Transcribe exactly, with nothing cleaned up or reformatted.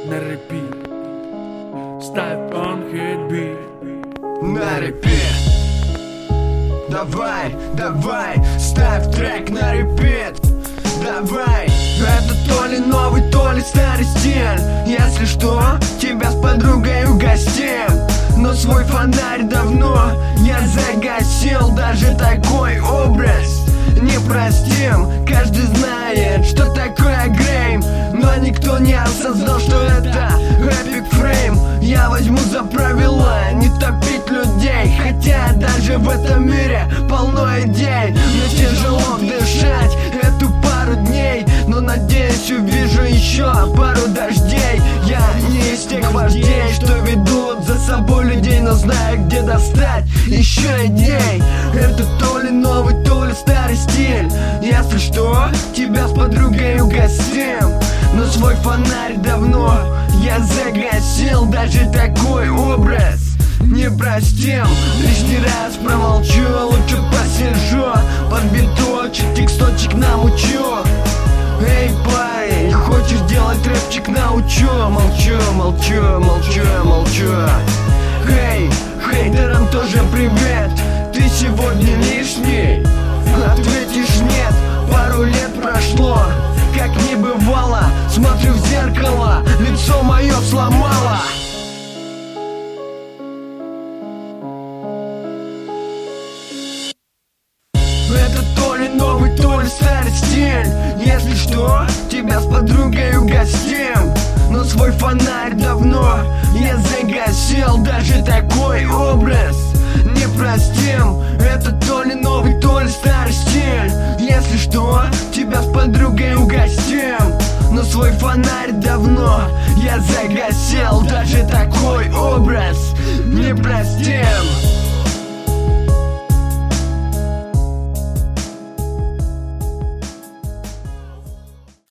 на репит. Ставь он хитбит на репит. Давай, давай, ставь трек на репит. Давай, это то ли новый, то ли старый стиль. Если что, тебя с подругой угостим. Но свой фонарь давно я загасил. Даже такой образ непростим. Каждый знает, что такое грейм, но никто не осознал, что это эпик фрейм. Я возьму за правило не топить людей, хотя даже в этом мире полно идей. Мне тяжело дышать эту пару дней, но надеюсь увижу еще пару дождей. Я не из тех вождей, что ведут за собой людей, но знаю, где достать еще идей. Это то ли новый, то ли старый стиль. Если что, тебя с подругой угостим. Но свой фонарь давно я загасил. Даже такой образ непростим. Лишний раз промолчу, лучше посижу под биточек, тексточек намучу. Эй, парень, хочешь делать рэпчик, научу. Молчу, молчу, молчу, молчу. Эй, хейтерам тоже привет. Ты сегодня лишний? Ответишь нет, пару лет прошло, как не бывало. Смотрю в зеркало, лицо мое сломало. Это то ли новый, то ли старый стиль. Если что, тебя с подругой угостим. Но свой фонарь давно я загасил. Даже такой образ непростим. Это то ли новый, то ли старый стиль. Если что, тебя с подругой угостим. Но свой фонарь давно я загасил. Даже такой образ непростим.